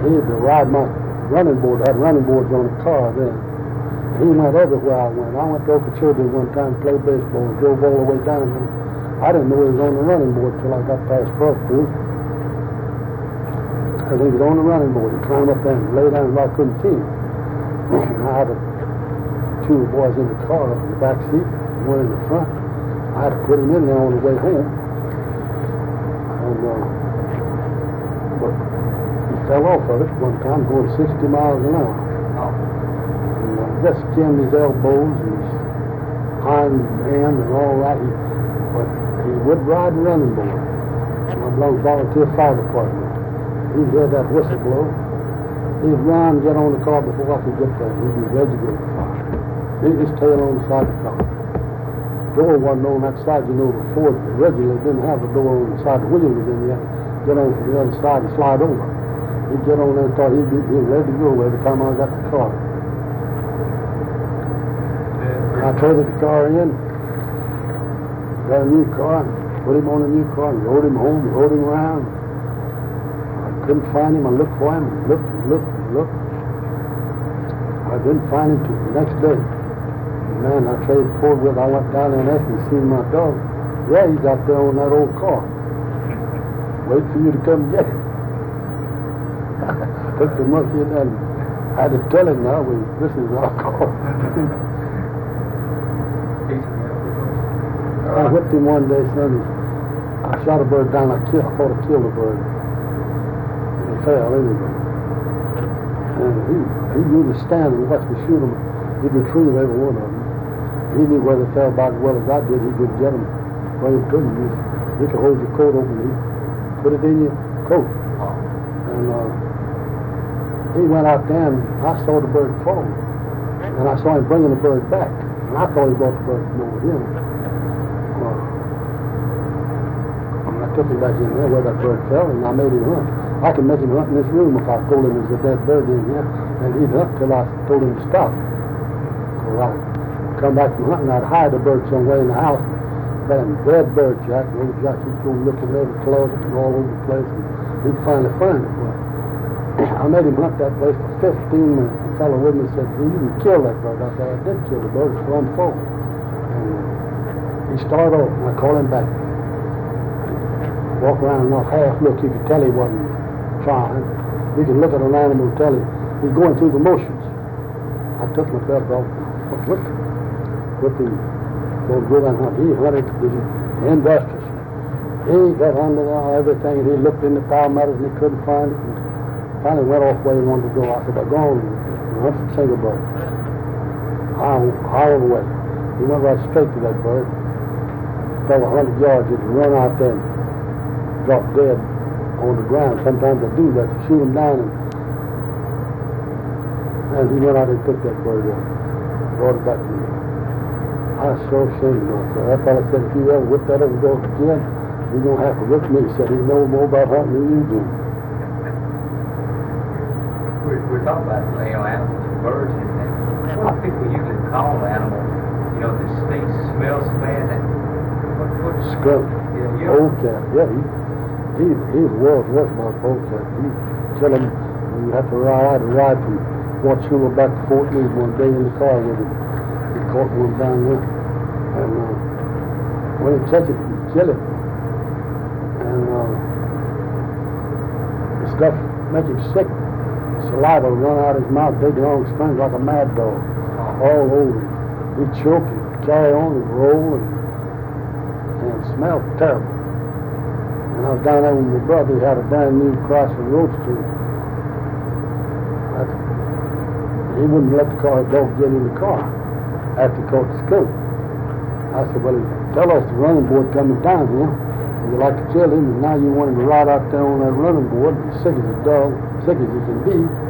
He had to ride my running board. I had running boards on the car then. He went everywhere I went. I went to Okeechobee one time, played baseball, and drove all the way down there. I didn't know he was on the running board till I got past Front Creek. I think he was on the running board. He climbed up there and lay down where I couldn't see him. I had two boys in the car in the back seat, one in the front. I had to put him in there on the way home. And, but he fell off of it one time, going 60 miles an hour. Just skinned his elbows and his hind end and all that. But he would ride the running board. I belonged to volunteer fire department. He'd hear that whistle blow. He'd run, get on the car before I could get there. He'd be ready to go to fire. He'd his tail on the side of the car. Door wasn't on that side, you know, the Ford originally didn't have a door on the side. The wheel was in there. Get on from the other side and slide over. He'd get on there and thought he'd be ready to go every time I got the car. I traded the car in, got a new car, put him on a new car, and rode him home, rode him around. I couldn't find him. I looked for him, and looked and looked and looked. I didn't find him till the next day. The man I traded Ford with, I went down there and asked him to see my dog. Yeah, he's out there on that old car. Wait for you to come get him. Took the monkey in and I had to tell him now, this is our car. I whipped him one day, son. I shot a bird down. I thought I killed a bird. And he fell anyway. And he knew to stand and watch me shoot him. He'd retrieve every one of them. He knew where they fell about as well as I did. He could get them, bring them to you. You could hold your coat open. He'd put it in your coat. And he went out there and I saw the bird fall. And I saw him bringing the bird back. And I thought he brought the bird from over here. I took him back in there where that bird fell, and I made him hunt. I could make him hunt in this room if I told him there's a dead bird in here, and he'd hunt till I told him to stop. So I'd come back from hunting, I'd hide the bird somewhere in the house. Then dead bird, Jack. Old Jack, he'd go looking in every closet and all over the place, and he'd finally find it. Well, I made him hunt that place for 15 minutes. The fellow with me said, you didn't kill that bird. I said, I did kill the bird. It's on fall. And he started off, and I called him back. Walk around and not half look, you could tell he wasn't trying. You could look at an animal and tell he's going through the motions. I took my belt off, whipped him, go and hunt. He hunted industriously. He got under there, everything, and he looked in the pile matters and he couldn't find it. And finally went off where he wanted to go. I said, go on and hunt some single bird. Howl away. He went right straight to that bird. Fell 100 yards, he'd run out there and drop dead on the ground. Sometimes they do that, to shoot him down, and he went out and picked that bird up, brought it back to me. I was so ashamed of myself. That fellow said, if you ever whip that other dog again, you're going to have to whip me. He said, he knows more about hunting than you do. We're talking about, animals and birds and everything. What do people usually call animals, that stinks, smells bad? What skunk. Polecat. Yeah, he's the world's worst about polecat. He kill him. You have to ride from Fort Schuler back to Fort Meade one day in the car with him. He caught one down there. And when he catch it, he kill it. And the stuff make him sick. Saliva run out of his mouth, big long strings like a mad dog. All over him. He'd choke and carry on and roll and smelled terrible. And I was down there with my brother. He had a brand new Chrysler Roadster. He wouldn't let the dog get in the car after he caught the skunk. I said, well, tell us the running board coming down here. You like to kill him, and now you want him to ride out there on that running board, as sick as a dog, sick as he can be.